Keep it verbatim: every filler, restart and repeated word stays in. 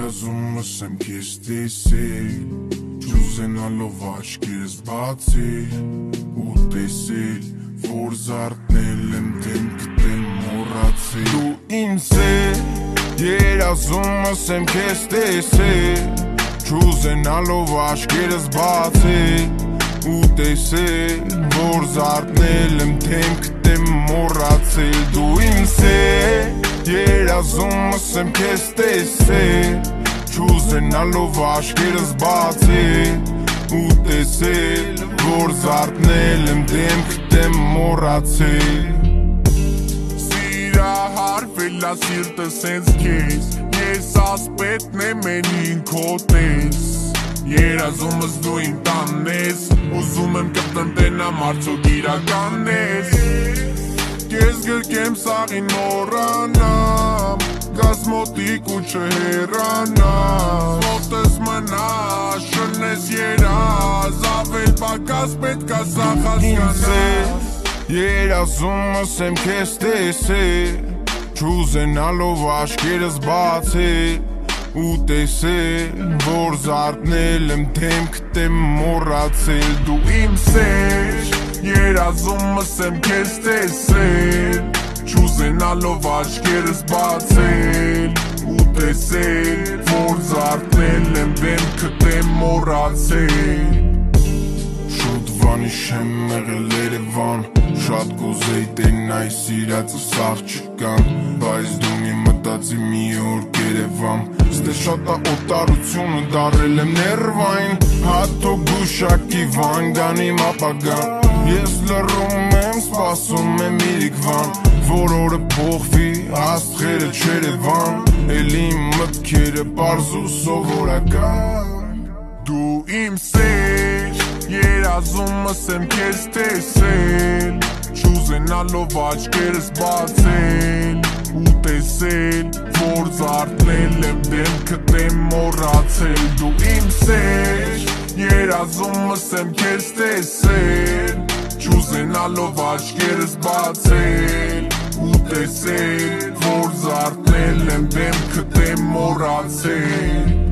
Երազումս եմ քեզ տեսել, չուզենալով աչքերս բացել ու տեսել, որ զարթնել եմ դեմքդ եմ մոռացել։ Դու ինձ ես, երազումս եմ քեզ տեսել, չուզենալով աչքերս բացել ու տեսել, որ զարթնել եմ դեմքդ եմ մոռացել։ Դու ինձ ես, երազումս եմ քեզ տեսել, չուզենալով աչքերս բացել ու տեսել, որ զարթնել եմ դեմքդ եմ մոռացել։ Սիրահարվել ա սիրտս հենց քեզ, ես ասպետն եմ էնին քո պես, երազումս դու իմ տանն ես, ուզում եմ կտնտենամ արդյոք իրականն ես, Կեզ գրկեմ սաղին մորանամ, գազ մոտիկ ու չհերանամ, մոտս մնա, շնես երազ, ավել պակաս պետք ա սաղ հասկանաս։ Երազումս եմ քեզ տեսել, չուզենալով աչքերս բացել ու տեսել, որ զարթնել եմ դեմքդ եմ մոռացել։ Դու իմ սեր, երազումս եմ քեզ տեսել, չուզենալով աչքերս բացել ու տեսել, որ զարթնել եմ դեմքդ եմ մոռացել։ Շուտ վանիշեմ եղել Երևան, շատ կուզեի տենայ սիրածս աղջկան, բայց դու մի մտածի մի օր կերևամ, ստե շատ ա օտարությունը դարել եմ ներվային, հատո գուշակի վան գանիմ ապագան, ես լռում եմ սպասում եմ իրիկվան, որ օրը փոխվի աստղերը չերևան, էլ իմ մտքերը պարզ ու սովորական։ Դու իմ սեր, երազումս եմ քեզ տեսել, չուզենալով աչքերս բացել ու տեսել, որ զարթնել եմ դեմքդ եմ մոռացել։ Դու իմ սեր, երազումս եմ քեզ տեսել, չուզենալով աչքերս բացել ու տեսել, որ զարթնել եմ դեմքդ եմ մոռացել։